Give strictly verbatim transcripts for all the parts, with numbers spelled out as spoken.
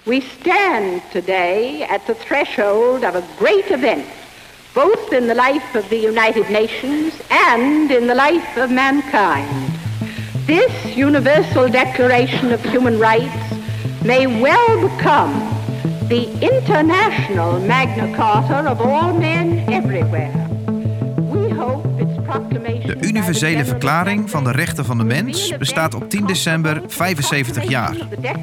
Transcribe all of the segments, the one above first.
We stand today at the threshold of a great event, both in the life of the United Nations and in the life of mankind. This Universal Declaration of Human Rights may well become the international Magna Carta of all men everywhere. We hope its proclamation... De universele verklaring van de rechten van de mens bestaat op tien december vijfenzeventig jaar.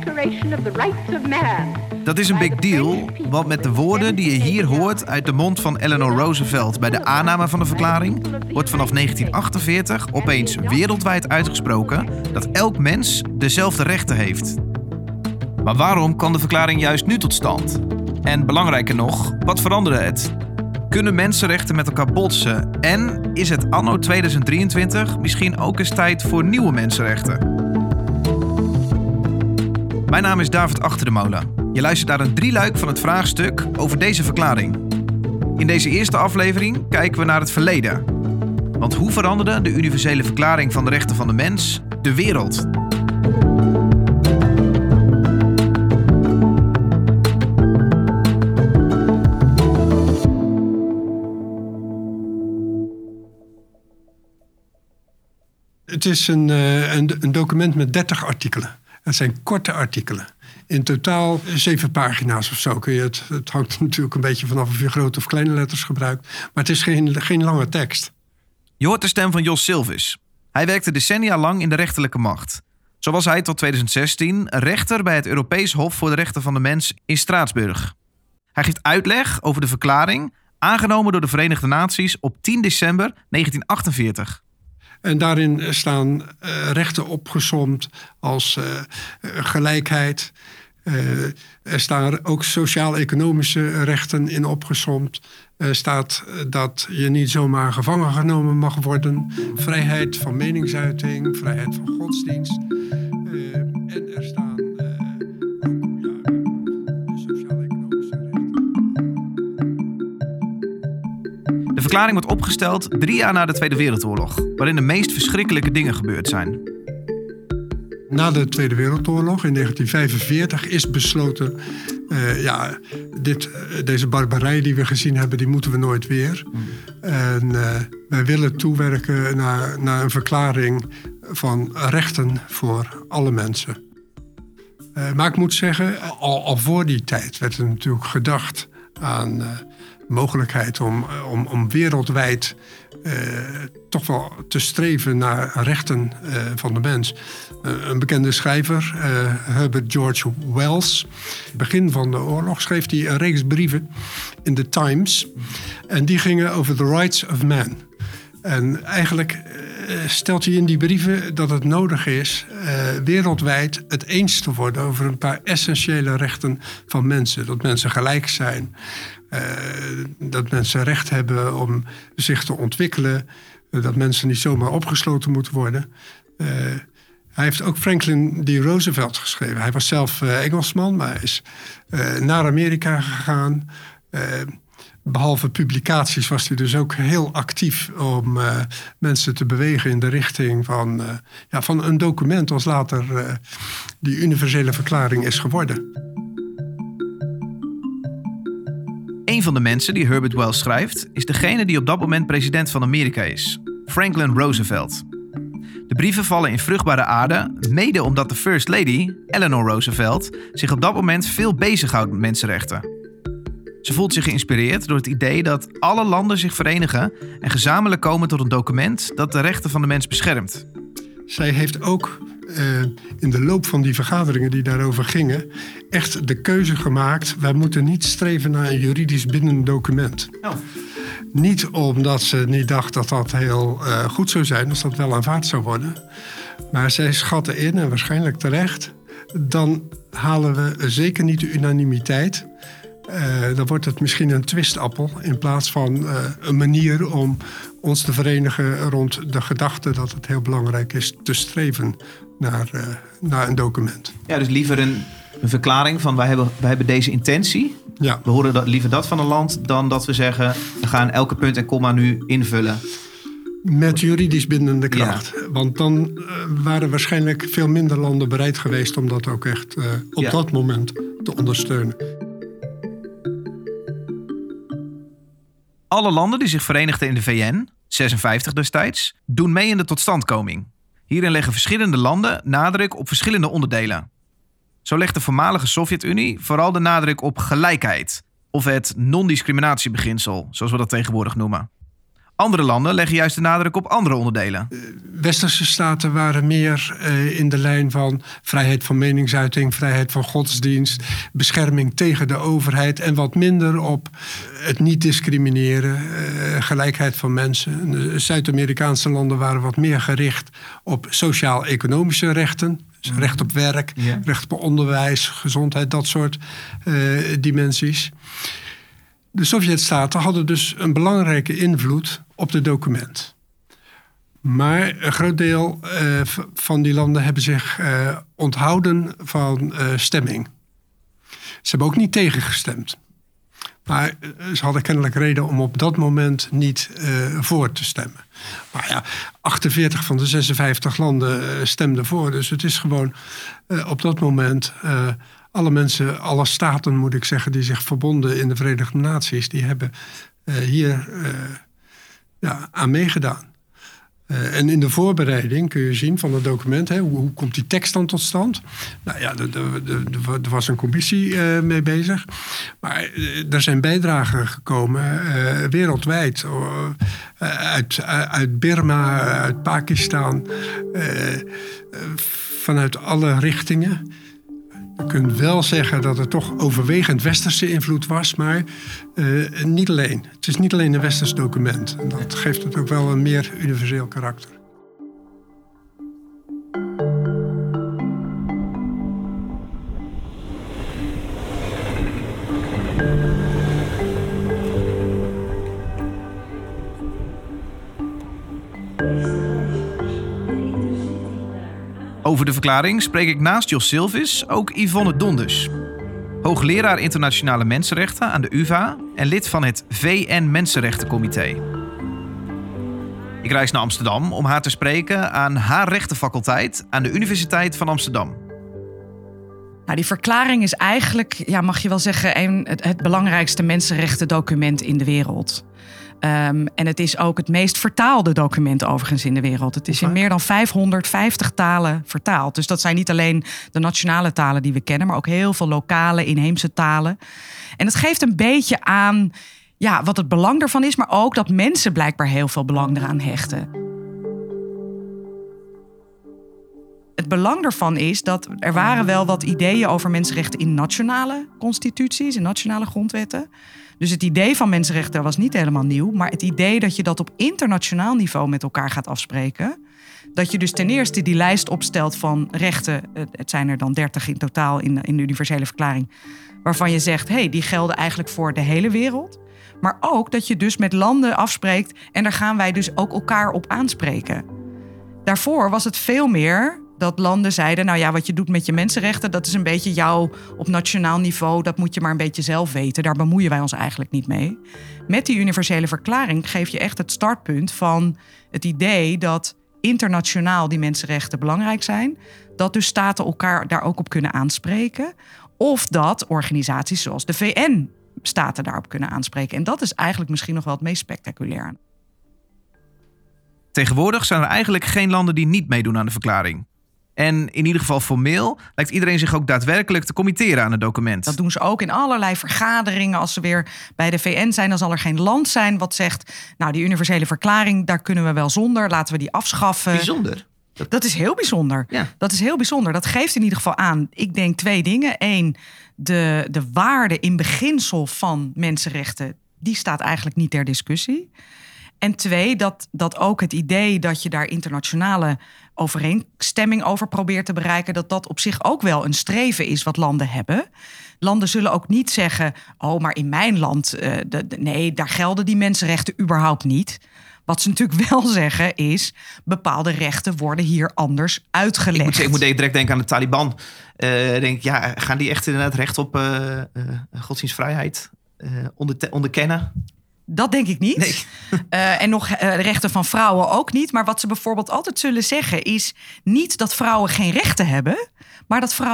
Dat is een big deal, want met de woorden die je hier hoort uit de mond van Eleanor Roosevelt bij de aanname van de verklaring, wordt vanaf negentien achtenveertig opeens wereldwijd uitgesproken dat elk mens dezelfde rechten heeft. Maar waarom kwam de verklaring juist nu tot stand? En belangrijker nog, wat veranderde het? Kunnen mensenrechten met elkaar botsen? En is het anno tweeduizend drieëntwintig misschien ook eens tijd voor nieuwe mensenrechten? Mijn naam is David Achterdemolen. Je luistert naar een drieluik van het vraagstuk over deze verklaring. In deze eerste aflevering kijken we naar het verleden. Want hoe veranderde de universele verklaring van de rechten van de mens de wereld? Het is een, een, een document met dertig artikelen. Het zijn korte artikelen. In totaal zeven pagina's of zo. Kun je het, het hangt natuurlijk een beetje vanaf of je grote of kleine letters gebruikt. Maar het is geen, geen lange tekst. Je hoort de stem van Jos Silvis. Hij werkte decennia lang in de rechterlijke macht. Zo was hij tot tweeduizend zestien rechter bij het Europees Hof voor de Rechten van de Mens in Straatsburg. Hij geeft uitleg over de verklaring, aangenomen door de Verenigde Naties op tien december negentien achtenveertig. En daarin staan uh, rechten opgesomd als uh, gelijkheid. Uh, er staan ook sociaal-economische rechten in opgesomd. Er staat dat je niet zomaar gevangen genomen mag worden. Vrijheid van meningsuiting, vrijheid van godsdienst. Uh, en er staan uh, ook ja, sociaal-economische rechten. De verklaring wordt opgesteld drie jaar na de Tweede Wereldoorlog, waarin de meest verschrikkelijke dingen gebeurd zijn. Na de Tweede Wereldoorlog in negentien vijfenveertig is besloten, uh, ja, dit, deze barbarij die we gezien hebben, die moeten we nooit weer. Mm. En uh, wij willen toewerken naar, naar een verklaring van rechten voor alle mensen. Uh, maar ik moet zeggen, al, al voor die tijd werd er natuurlijk gedacht aan uh, mogelijkheid om, om, om wereldwijd uh, toch wel te streven naar rechten uh, van de mens. Uh, een bekende schrijver, uh, Herbert George Wells, begin van de oorlog schreef hij een reeks brieven in de Times. En die gingen over the rights of man. En eigenlijk uh, stelt hij in die brieven dat het nodig is uh, wereldwijd het eens te worden over een paar essentiële rechten van mensen. Dat mensen gelijk zijn. Uh, dat mensen recht hebben om zich te ontwikkelen. Uh, dat mensen niet zomaar opgesloten moeten worden. Uh, hij heeft ook Franklin D. Roosevelt geschreven. Hij was zelf uh, Engelsman, maar hij is uh, naar Amerika gegaan. Uh, behalve publicaties was hij dus ook heel actief om uh, mensen te bewegen in de richting van, uh, ja, van een document als later uh, die universele verklaring is geworden. Een van de mensen die Herbert Wells schrijft, is degene die op dat moment president van Amerika is, Franklin Roosevelt. De brieven vallen in vruchtbare aarde, mede omdat de First Lady, Eleanor Roosevelt, zich op dat moment veel bezighoudt met mensenrechten. Ze voelt zich geïnspireerd door het idee dat alle landen zich verenigen en gezamenlijk komen tot een document dat de rechten van de mens beschermt. Zij heeft ook uh, in de loop van die vergaderingen die daarover gingen echt de keuze gemaakt, wij moeten niet streven naar een juridisch bindend document. Oh. Niet omdat ze niet dacht dat dat heel uh, goed zou zijn, als dat wel aanvaard zou worden. Maar zij schatten in, en waarschijnlijk terecht, dan halen we zeker niet de unanimiteit. Uh, dan wordt het misschien een twistappel in plaats van uh, een manier om ons te verenigen rond de gedachte dat het heel belangrijk is te streven naar, uh, naar een document. Ja, dus liever een, een verklaring van wij hebben, wij hebben deze intentie. Ja. We horen dat, liever dat van een land dan dat we zeggen we gaan elke punt en komma nu invullen. Met juridisch bindende kracht. Ja. Want dan uh, waren waarschijnlijk veel minder landen bereid geweest om dat ook echt uh, op ja. dat moment te ondersteunen. Alle landen die zich verenigden in de V N, zesenvijftig destijds, doen mee in de totstandkoming. Hierin leggen verschillende landen nadruk op verschillende onderdelen. Zo legt de voormalige Sovjet-Unie vooral de nadruk op gelijkheid, of het non-discriminatiebeginsel, zoals we dat tegenwoordig noemen. Andere landen leggen juist de nadruk op andere onderdelen. Westerse staten waren meer uh, in de lijn van vrijheid van meningsuiting, vrijheid van godsdienst, bescherming tegen de overheid en wat minder op het niet discrimineren, uh, gelijkheid van mensen. De Zuid-Amerikaanse landen waren wat meer gericht op sociaal-economische rechten. Dus recht op werk, ja. recht op onderwijs, gezondheid, dat soort uh, dimensies. De Sovjet-staten hadden dus een belangrijke invloed op het document. Maar een groot deel uh, van die landen hebben zich uh, onthouden van uh, stemming. Ze hebben ook niet tegengestemd. Maar uh, ze hadden kennelijk reden om op dat moment niet uh, voor te stemmen. Maar ja, achtenveertig van de zesenvijftig landen uh, stemden voor. Dus het is gewoon uh, op dat moment... Uh, Alle mensen, alle staten moet ik zeggen, die zich verbonden in de Verenigde Naties, die hebben uh, hier uh, ja, aan meegedaan. Uh, en in de voorbereiding kun je zien van het document, hè, hoe, hoe komt die tekst dan tot stand? Nou ja, er was een commissie uh, mee bezig. Maar uh, er zijn bijdragen gekomen uh, wereldwijd. Uh, uit, uh, uit Birma, uit Pakistan, uh, uh, vanuit alle richtingen. Je kunt wel zeggen dat het toch overwegend westerse invloed was, maar uh, niet alleen. Het is niet alleen een westers document. En dat geeft het ook wel een meer universeel karakter. Over de verklaring spreek ik naast Jos Silvis ook Yvonne Donders. Hoogleraar internationale mensenrechten aan de U vA en lid van het V N Mensenrechtencomité. Ik reis naar Amsterdam om haar te spreken aan haar rechtenfaculteit aan de Universiteit van Amsterdam. Nou, die verklaring is eigenlijk, ja, mag je wel zeggen, een, het, het belangrijkste mensenrechtendocument in de wereld. Um, en het is ook het meest vertaalde document overigens in de wereld. Het is in meer dan vijfhonderdvijftig talen vertaald. Dus dat zijn niet alleen de nationale talen die we kennen, maar ook heel veel lokale, inheemse talen. En het geeft een beetje aan ja, wat het belang ervan is, maar ook dat mensen blijkbaar heel veel belang eraan hechten. Het belang ervan is dat er waren wel wat ideeën over mensenrechten in nationale constituties, in nationale grondwetten. Dus het idee van mensenrechten was niet helemaal nieuw. Maar het idee dat je dat op internationaal niveau met elkaar gaat afspreken. Dat je dus ten eerste die lijst opstelt van rechten. Het zijn er dan dertig in totaal in, in de universele verklaring. Waarvan je zegt, hé, hey, die gelden eigenlijk voor de hele wereld. Maar ook dat je dus met landen afspreekt. En daar gaan wij dus ook elkaar op aanspreken. Daarvoor was het veel meer dat landen zeiden, nou ja, wat je doet met je mensenrechten, dat is een beetje jou op nationaal niveau, dat moet je maar een beetje zelf weten. Daar bemoeien wij ons eigenlijk niet mee. Met die universele verklaring geef je echt het startpunt van het idee dat internationaal die mensenrechten belangrijk zijn. Dat dus staten elkaar daar ook op kunnen aanspreken. Of dat organisaties zoals de V N staten daarop kunnen aanspreken. En dat is eigenlijk misschien nog wel het meest spectaculair. Tegenwoordig zijn er eigenlijk geen landen die niet meedoen aan de verklaring. En in ieder geval formeel lijkt iedereen zich ook daadwerkelijk te committeren aan het document. Dat doen ze ook in allerlei vergaderingen. Als ze weer bij de V N zijn, dan zal er geen land zijn wat zegt, nou, die universele verklaring, daar kunnen we wel zonder. Laten we die afschaffen. Bijzonder. Dat, dat is heel bijzonder. Ja. Dat is heel bijzonder. Dat geeft in ieder geval aan, ik denk twee dingen. Eén, de, de waarde in beginsel van mensenrechten, die staat eigenlijk niet ter discussie. En twee, dat, dat ook het idee dat je daar internationale overeenstemming over probeert te bereiken, dat dat op zich ook wel een streven is wat landen hebben. Landen zullen ook niet zeggen, oh, maar in mijn land, uh, de, de, nee, daar gelden die mensenrechten überhaupt niet. Wat ze natuurlijk wel zeggen is, bepaalde rechten worden hier anders uitgelegd. Ik moet, ik moet direct denken aan de Taliban. Uh, denk, ja, gaan die echt inderdaad recht op uh, uh, godsdienstvrijheid uh, onder, onderkennen? Dat denk ik niet. Nee. uh, en nog uh, de rechten van vrouwen ook niet. Maar wat ze bijvoorbeeld altijd zullen zeggen is niet dat vrouwen geen rechten hebben, maar dat vrouwen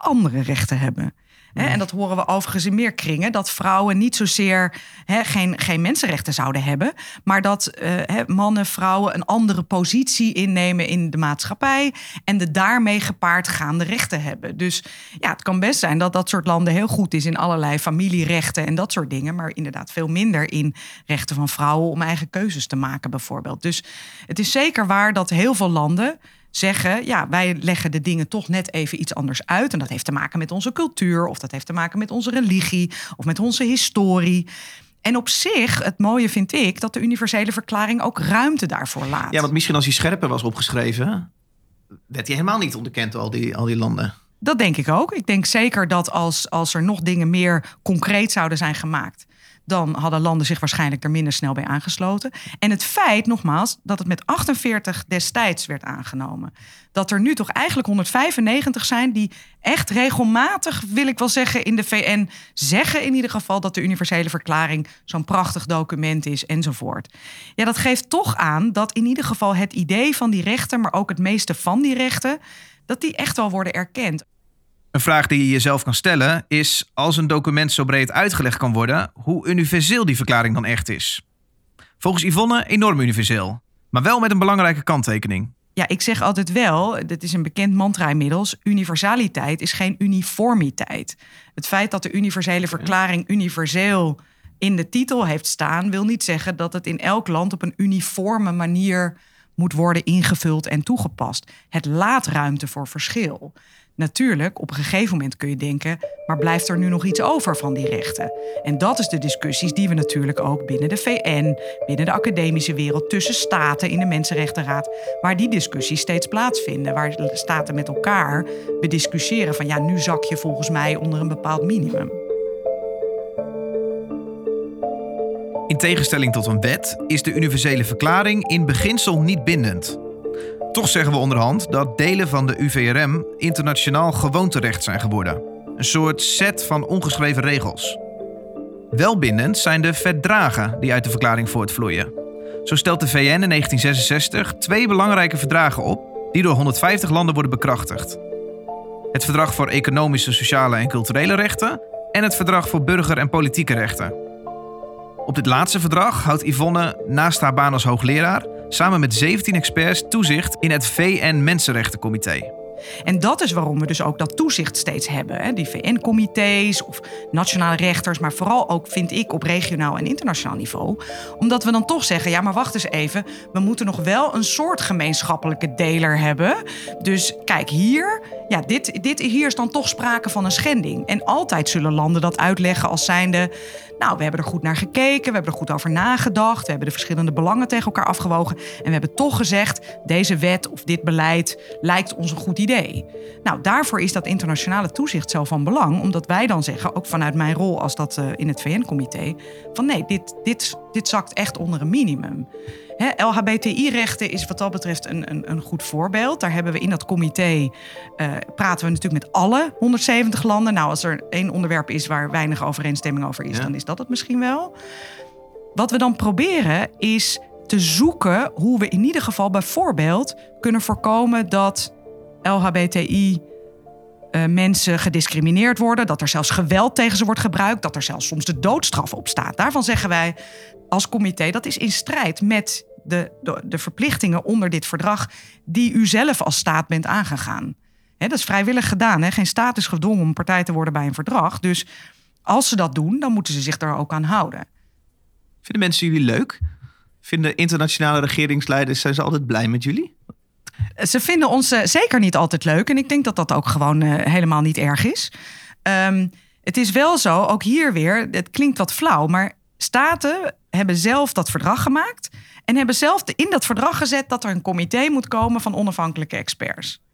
andere rechten hebben. He, en dat horen we overigens in meer kringen. Dat vrouwen niet zozeer he, geen, geen mensenrechten zouden hebben. Maar dat uh, he, mannen, vrouwen een andere positie innemen in de maatschappij. En de daarmee gepaard gaande rechten hebben. Dus ja, het kan best zijn dat dat soort landen heel goed is in allerlei familierechten en dat soort dingen. Maar inderdaad veel minder in rechten van vrouwen om eigen keuzes te maken bijvoorbeeld. Dus het is zeker waar dat heel veel landen zeggen, ja, wij leggen de dingen toch net even iets anders uit. En dat heeft te maken met onze cultuur, of dat heeft te maken met onze religie, of met onze historie. En op zich, het mooie vind ik, dat de universele verklaring ook ruimte daarvoor laat. Ja, want misschien als hij scherper was opgeschreven, werd hij helemaal niet onderkend door al die, al die landen. Dat denk ik ook. Ik denk zeker dat als, als er nog dingen meer concreet zouden zijn gemaakt, dan hadden landen zich waarschijnlijk er minder snel bij aangesloten. En het feit, nogmaals, dat het met achtenveertig destijds werd aangenomen, dat er nu toch eigenlijk honderdvijfennegentig zijn die echt regelmatig, wil ik wel zeggen, in de V N zeggen in ieder geval dat de universele verklaring zo'n prachtig document is enzovoort. Ja, dat geeft toch aan dat in ieder geval het idee van die rechten, maar ook het meeste van die rechten, dat die echt wel worden erkend. Een vraag die je jezelf kan stellen is, als een document zo breed uitgelegd kan worden, hoe universeel die verklaring dan echt is. Volgens Yvonne enorm universeel, maar wel met een belangrijke kanttekening. Ja, ik zeg altijd wel, dit is een bekend mantra inmiddels, universaliteit is geen uniformiteit. Het feit dat de universele verklaring universeel in de titel heeft staan, wil niet zeggen dat het in elk land op een uniforme manier moet worden ingevuld en toegepast. Het laat ruimte voor verschil. Natuurlijk, op een gegeven moment kun je denken, maar blijft er nu nog iets over van die rechten? En dat is de discussies die we natuurlijk ook binnen de V N, binnen de academische wereld, tussen staten in de Mensenrechtenraad, waar die discussies steeds plaatsvinden, waar staten met elkaar bediscussiëren van ja, nu zak je volgens mij onder een bepaald minimum. In tegenstelling tot een wet is de universele verklaring in beginsel niet bindend. Toch zeggen we onderhand dat delen van de U V R M internationaal gewoonterecht zijn geworden. Een soort set van ongeschreven regels. Wel bindend zijn de verdragen die uit de verklaring voortvloeien. Zo stelt de V N in negentien zesenzestig twee belangrijke verdragen op die door honderdvijftig landen worden bekrachtigd. Het Verdrag voor Economische, Sociale en Culturele Rechten en het Verdrag voor Burger- en Politieke Rechten. Op dit laatste verdrag houdt Yvonne naast haar baan als hoogleraar samen met zeventien experts toezicht in het V N Mensenrechtencomité. En dat is waarom we dus ook dat toezicht steeds hebben. Hè? Die V N-comité's of nationale rechters, maar vooral ook, vind ik, op regionaal en internationaal niveau. Omdat we dan toch zeggen, ja, maar wacht eens even, we moeten nog wel een soort gemeenschappelijke deler hebben. Dus kijk, hier, ja, dit, dit, hier is dan toch sprake van een schending. En altijd zullen landen dat uitleggen als zijnde, nou, we hebben er goed naar gekeken, we hebben er goed over nagedacht, we hebben de verschillende belangen tegen elkaar afgewogen en we hebben toch gezegd, deze wet of dit beleid lijkt ons een goed idee. Nou, daarvoor is dat internationale toezicht zo van belang, omdat wij dan zeggen, ook vanuit mijn rol als dat uh, in het V N-comité, van nee, dit, dit, dit zakt echt onder een minimum. He, L H B T I-rechten is wat dat betreft een, een, een goed voorbeeld. Daar hebben we in dat comité, uh, praten we natuurlijk met alle honderdzeventig landen. Nou, als er één onderwerp is waar weinig overeenstemming over is, ja, dan is dat het misschien wel. Wat we dan proberen is te zoeken hoe we in ieder geval bijvoorbeeld kunnen voorkomen dat L H B T I uh, mensen gediscrimineerd worden, dat er zelfs geweld tegen ze wordt gebruikt, dat er zelfs soms de doodstraf op staat. Daarvan zeggen wij als comité, dat is in strijd met de, de, de verplichtingen onder dit verdrag die u zelf als staat bent aangegaan. He, dat is vrijwillig gedaan. He. Geen staat is gedwongen om partij te worden bij een verdrag. Dus als ze dat doen, dan moeten ze zich daar ook aan houden. Vinden mensen jullie leuk? Vinden internationale regeringsleiders, zijn ze altijd blij met jullie? Ze vinden ons uh, zeker niet altijd leuk. En ik denk dat dat ook gewoon uh, helemaal niet erg is. Um, het is wel zo, ook hier weer, het klinkt wat flauw, maar staten hebben zelf dat verdrag gemaakt en hebben zelf in dat verdrag gezet dat er een comité moet komen van onafhankelijke experts.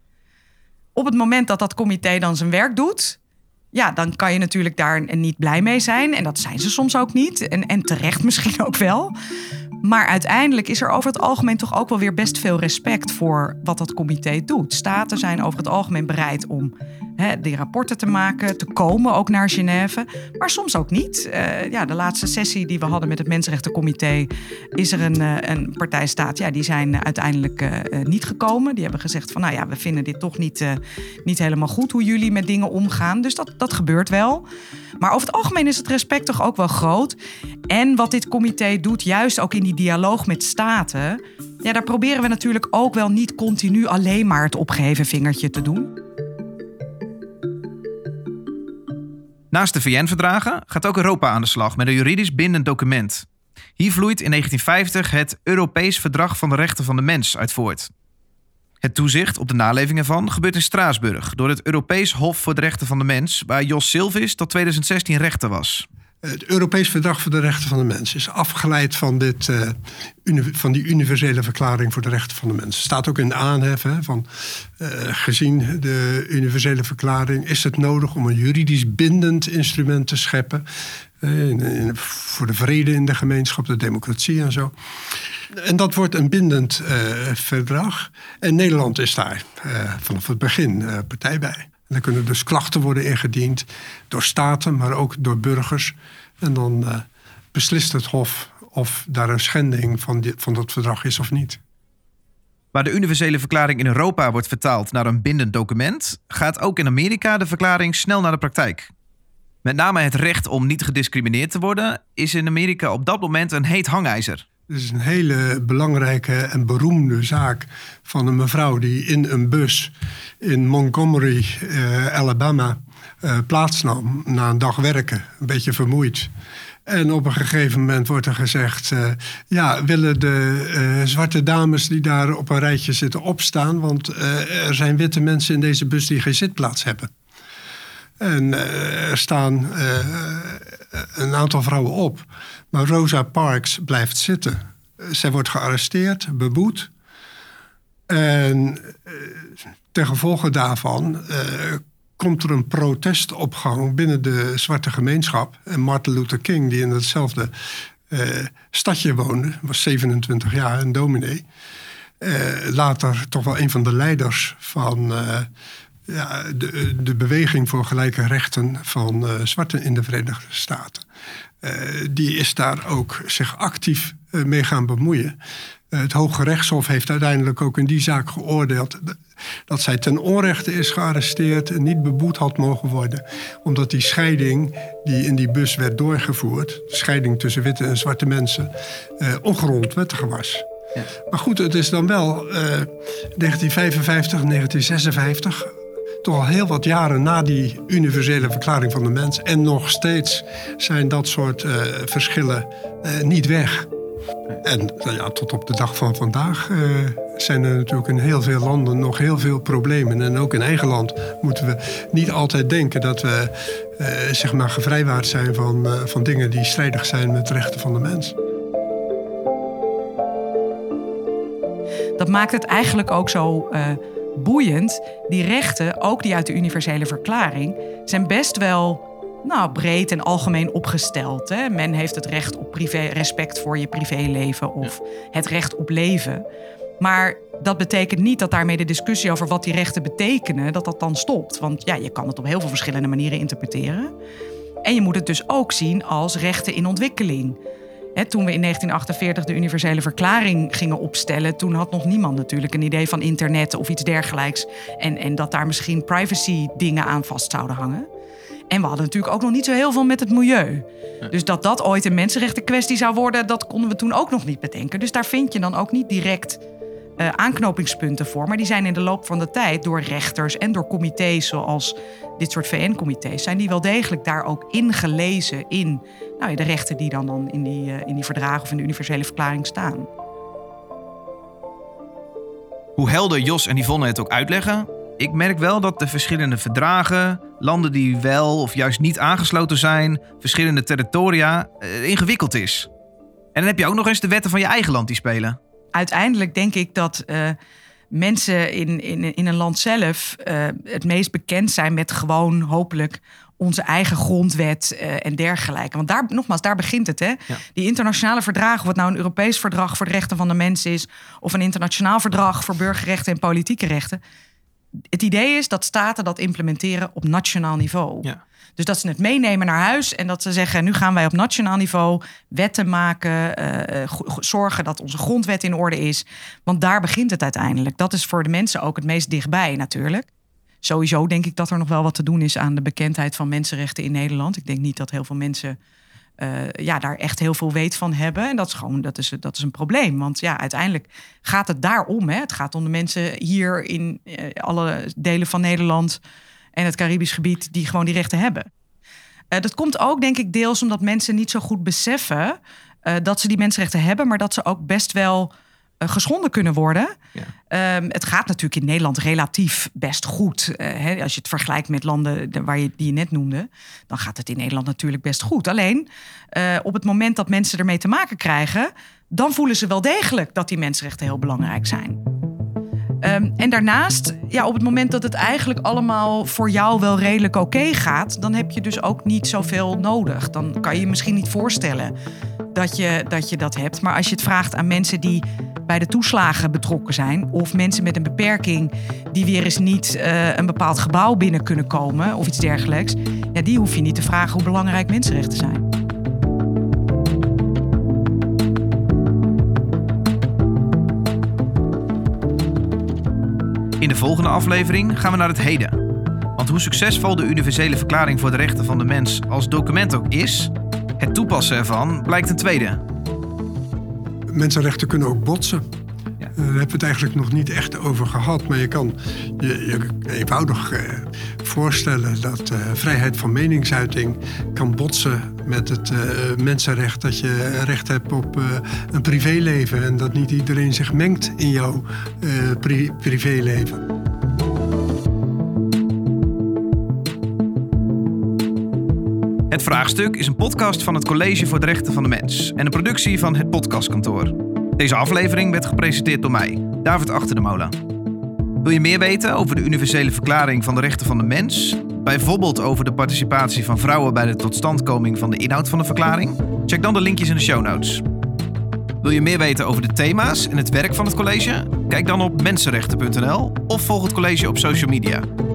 Op het moment dat dat comité dan zijn werk doet, ja, dan kan je natuurlijk daar niet blij mee zijn. En dat zijn ze soms ook niet. En, en terecht misschien ook wel. Maar uiteindelijk is er over het algemeen toch ook wel weer best veel respect voor wat dat comité doet. Staten zijn over het algemeen bereid om hè, die rapporten te maken, te komen ook naar Genève. Maar soms ook niet. Uh, ja, de laatste sessie die we hadden met het Mensenrechtencomité is er een, uh, een partijstaat. Ja, die zijn uiteindelijk uh, niet gekomen. Die hebben gezegd van, nou ja, we vinden dit toch niet, uh, niet helemaal goed hoe jullie met dingen omgaan. Dus dat, dat gebeurt wel. Maar over het algemeen is het respect toch ook wel groot. En wat dit comité doet, juist ook in die dialoog met staten, ja, daar proberen we natuurlijk ook wel niet continu alleen maar het opgeheven vingertje te doen. Naast de V N-verdragen gaat ook Europa aan de slag met een juridisch bindend document. Hier vloeit in negentien vijftig het Europees Verdrag van de Rechten van de Mens uit voort. Het toezicht op de naleving ervan gebeurt in Straatsburg door het Europees Hof voor de Rechten van de Mens, waar Jos Silvis tot tweeduizend zestien rechter was. Het Europees Verdrag voor de Rechten van de Mens is afgeleid van, dit, uh, uni- van die universele verklaring voor de rechten van de mens. Het staat ook in de aanhef hè, van uh, gezien de universele verklaring is het nodig om een juridisch bindend instrument te scheppen uh, in, in, voor de vrede in de gemeenschap, de democratie en zo. En dat wordt een bindend uh, verdrag. En Nederland is daar uh, vanaf het begin uh, partij bij. En dan kunnen dus klachten worden ingediend door staten, maar ook door burgers. En dan uh, beslist het Hof of daar een schending van, die, van dat verdrag is of niet. Waar de universele verklaring in Europa wordt vertaald naar een bindend document, gaat ook in Amerika de verklaring snel naar de praktijk. Met name het recht om niet gediscrimineerd te worden is in Amerika op dat moment een heet hangijzer. Het is een hele belangrijke en beroemde zaak van een mevrouw die in een bus in Montgomery, uh, Alabama, uh, plaatsnam na een dag werken, een beetje vermoeid. En op een gegeven moment wordt er gezegd, uh, ja, willen de uh, zwarte dames die daar op een rijtje zitten opstaan, want uh, er zijn witte mensen in deze bus die geen zitplaats hebben. En uh, er staan uh, een aantal vrouwen op. Maar Rosa Parks blijft zitten. Zij wordt gearresteerd, beboet. En uh, ten gevolge daarvan uh, komt er een protest op gang binnen de zwarte gemeenschap. En Martin Luther King, die in hetzelfde uh, stadje woonde, was zevenentwintig jaar, een dominee. Uh, later toch wel een van de leiders van uh, ja, de, de beweging voor gelijke rechten van uh, zwarten in de Verenigde Staten. Uh, die is daar ook zich actief uh, mee gaan bemoeien. Uh, het Hoge Rechtshof heeft uiteindelijk ook in die zaak geoordeeld dat zij ten onrechte is gearresteerd en niet beboet had mogen worden. Omdat die scheiding die in die bus werd doorgevoerd, de scheiding tussen witte en zwarte mensen, uh, ongrondwettig was. Ja. Maar goed, het is dan wel uh, negentien vijfenvijftig, negentien zesenvijftig... toch al heel wat jaren na die universele verklaring van de mens. En nog steeds zijn dat soort uh, verschillen uh, niet weg. En nou ja, tot op de dag van vandaag uh, zijn er natuurlijk in heel veel landen nog heel veel problemen. En ook in eigen land moeten we niet altijd denken dat we uh, zeg maar gevrijwaard zijn van, uh, van dingen die strijdig zijn met de rechten van de mens. Dat maakt het eigenlijk ook zo Uh... boeiend. Die rechten, ook die uit de universele verklaring, zijn best wel nou, breed en algemeen opgesteld. Hè? Men heeft het recht op privé, respect voor je privéleven of het recht op leven. Maar dat betekent niet dat daarmee de discussie over wat die rechten betekenen, dat dat dan stopt. Want ja, je kan het op heel veel verschillende manieren interpreteren. En je moet het dus ook zien als rechten in ontwikkeling. He, toen we in negentien achtenveertig de universele verklaring gingen opstellen, toen had nog niemand natuurlijk een idee van internet of iets dergelijks. En, en dat daar misschien privacy dingen aan vast zouden hangen. En we hadden natuurlijk ook nog niet zo heel veel met het milieu. Ja. Dus dat dat ooit een mensenrechten kwestie zou worden, dat konden we toen ook nog niet bedenken. Dus daar vind je dan ook niet direct uh, aanknopingspunten voor. Maar die zijn in de loop van de tijd door rechters en door comité's zoals dit soort V N-comité's, zijn die wel degelijk daar ook ingelezen in nou, de rechten die dan, dan in, die, uh, in die verdragen of in de universele verklaring staan. Hoe helder Jos en Yvonne het ook uitleggen, ik merk wel dat de verschillende verdragen, landen die wel of juist niet aangesloten zijn, verschillende territoria, uh, ingewikkeld is. En dan heb je ook nog eens de wetten van je eigen land die spelen. Uiteindelijk denk ik dat uh, mensen in, in, in een land zelf uh, het meest bekend zijn met gewoon hopelijk onze eigen grondwet uh, en dergelijke. Want daar, nogmaals, daar begint het. Hè? Ja. Die internationale verdragen, of het nou een Europees verdrag voor de rechten van de mens is, of een internationaal verdrag voor burgerrechten en politieke rechten, het idee is dat staten dat implementeren op nationaal niveau. Ja. Dus dat ze het meenemen naar huis en dat ze zeggen, nu gaan wij op nationaal niveau wetten maken, uh, go- zorgen dat onze grondwet in orde is. Want daar begint het uiteindelijk. Dat is voor de mensen ook het meest dichtbij natuurlijk. Sowieso denk ik dat er nog wel wat te doen is aan de bekendheid van mensenrechten in Nederland. Ik denk niet dat heel veel mensen uh, ja, daar echt heel veel weet van hebben. En dat is gewoon dat is, dat is een probleem. Want ja, uiteindelijk gaat het daarom. Hè. Het gaat om de mensen hier in uh, alle delen van Nederland en het Caribisch gebied die gewoon die rechten hebben. Uh, dat komt ook, denk ik, deels omdat mensen niet zo goed beseffen uh, dat ze die mensenrechten hebben, maar dat ze ook best wel uh, geschonden kunnen worden. Ja. Um, het gaat natuurlijk in Nederland relatief best goed. Uh, hè, als je het vergelijkt met landen de, waar je, die je net noemde, dan gaat het in Nederland natuurlijk best goed. Alleen uh, op het moment dat mensen ermee te maken krijgen, dan voelen ze wel degelijk dat die mensenrechten heel belangrijk zijn. Um, en daarnaast, ja, op het moment dat het eigenlijk allemaal voor jou wel redelijk oké gaat, dan heb je dus ook niet zoveel nodig. Dan kan je je misschien niet voorstellen dat je, dat je dat hebt. Maar als je het vraagt aan mensen die bij de toeslagen betrokken zijn, of mensen met een beperking die weer eens niet uh, een bepaald gebouw binnen kunnen komen of iets dergelijks, ja, die hoef je niet te vragen hoe belangrijk mensenrechten zijn. In de volgende aflevering gaan we naar het heden. Want hoe succesvol de Universele Verklaring voor de Rechten van de Mens als document ook is, het toepassen ervan blijkt een tweede. Mensenrechten kunnen ook botsen. Ja. Uh, daar hebben we het eigenlijk nog niet echt over gehad. Maar je kan je, je eenvoudig uh, voorstellen dat uh, vrijheid van meningsuiting kan botsen met het uh, mensenrecht dat je recht hebt op uh, een privéleven. En dat niet iedereen zich mengt in jouw uh, pri- privéleven. Het Vraagstuk is een podcast van het College voor de Rechten van de Mens en een productie van het Podcastkantoor. Deze aflevering werd gepresenteerd door mij, David Achterdemolen. Wil je meer weten over de Universele Verklaring van de Rechten van de Mens? Bijvoorbeeld over de participatie van vrouwen bij de totstandkoming van de inhoud van de verklaring? Check dan de linkjes in de show notes. Wil je meer weten over de thema's en het werk van het college? Kijk dan op mensenrechten punt n l of volg het college op social media.